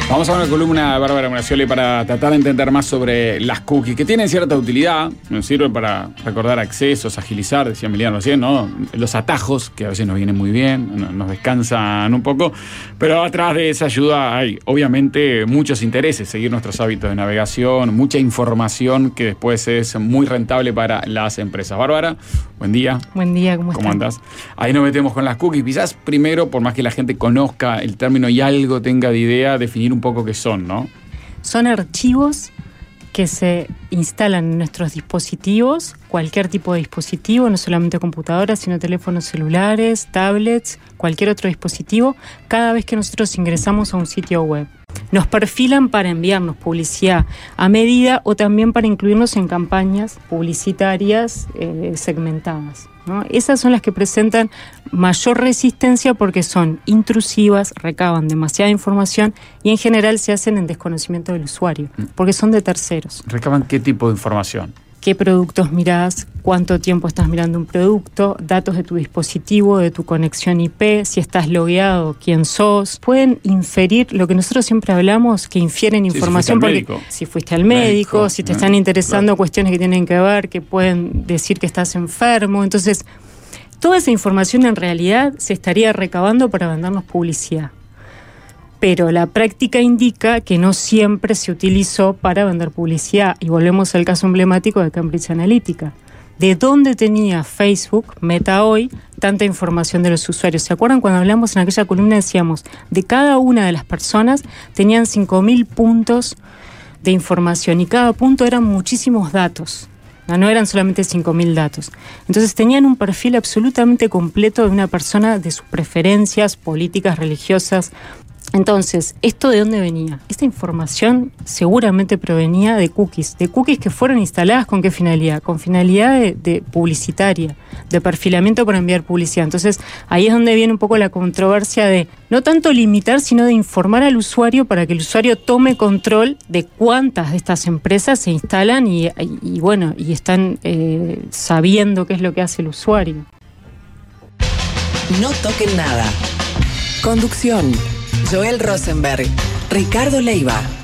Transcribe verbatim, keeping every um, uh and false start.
Vamos a una columna de Bárbara Gracioli para tratar de entender más sobre las cookies, que tienen cierta utilidad, nos sirven para recordar accesos, agilizar, decía Emiliano recién, ¿no? Los atajos, que a veces nos vienen muy bien, nos descansan un poco, pero atrás de esa ayuda hay obviamente muchos intereses, seguir nuestros hábitos de navegación, mucha información que después es muy rentable para las empresas. Bárbara, buen día. Buen día, ¿cómo estás? ¿Cómo andás? Ahí nos metemos con las cookies. Quizás primero, por más que la gente conozca el término y algo tenga de idea, definir un poco qué son, ¿no? Son archivos que se instalan en nuestros dispositivos, cualquier tipo de dispositivo, no solamente computadoras, sino teléfonos celulares, tablets, cualquier otro dispositivo, cada vez que nosotros ingresamos a un sitio web. Nos perfilan para enviarnos publicidad a medida o también para incluirnos en campañas publicitarias eh, segmentadas, ¿no? Esas son las que presentan mayor resistencia porque son intrusivas, recaban demasiada información y en general se hacen en desconocimiento del usuario, porque son de terceros. ¿Recaban qué tipo de información? ¿Qué productos mirás? ¿Cuánto tiempo estás mirando un producto? Datos de tu dispositivo, de tu conexión I P, si estás logueado, quién sos. Pueden inferir lo que nosotros siempre hablamos, que infieren sí, información si porque médico. si fuiste al médico, médico si te están interesando claro. cuestiones que tienen que ver, que pueden decir que estás enfermo. Entonces, toda esa información en realidad se estaría recabando para vendernos publicidad. Pero la práctica indica que no siempre se utilizó para vender publicidad. Y volvemos al caso emblemático de Cambridge Analytica. ¿De dónde tenía Facebook, Meta hoy, tanta información de los usuarios? ¿Se acuerdan cuando hablamos en aquella columna? Decíamos, de cada una de las personas tenían cinco mil puntos de información y cada punto eran muchísimos datos. No, no eran solamente cinco mil datos. Entonces tenían un perfil absolutamente completo de una persona, de sus preferencias políticas, religiosas. Entonces, ¿esto de dónde venía? Esta información seguramente provenía de cookies, de cookies que fueron instaladas ¿con qué finalidad? Con finalidad de, de publicitaria, de perfilamiento para enviar publicidad. Entonces, ahí es donde viene un poco la controversia de no tanto limitar, sino de informar al usuario para que el usuario tome control de cuántas de estas empresas se instalan y, y, y bueno, y están eh, sabiendo qué es lo que hace el usuario. No toquen nada. Conducción: Joel Rosenberg, Ricardo Leiva.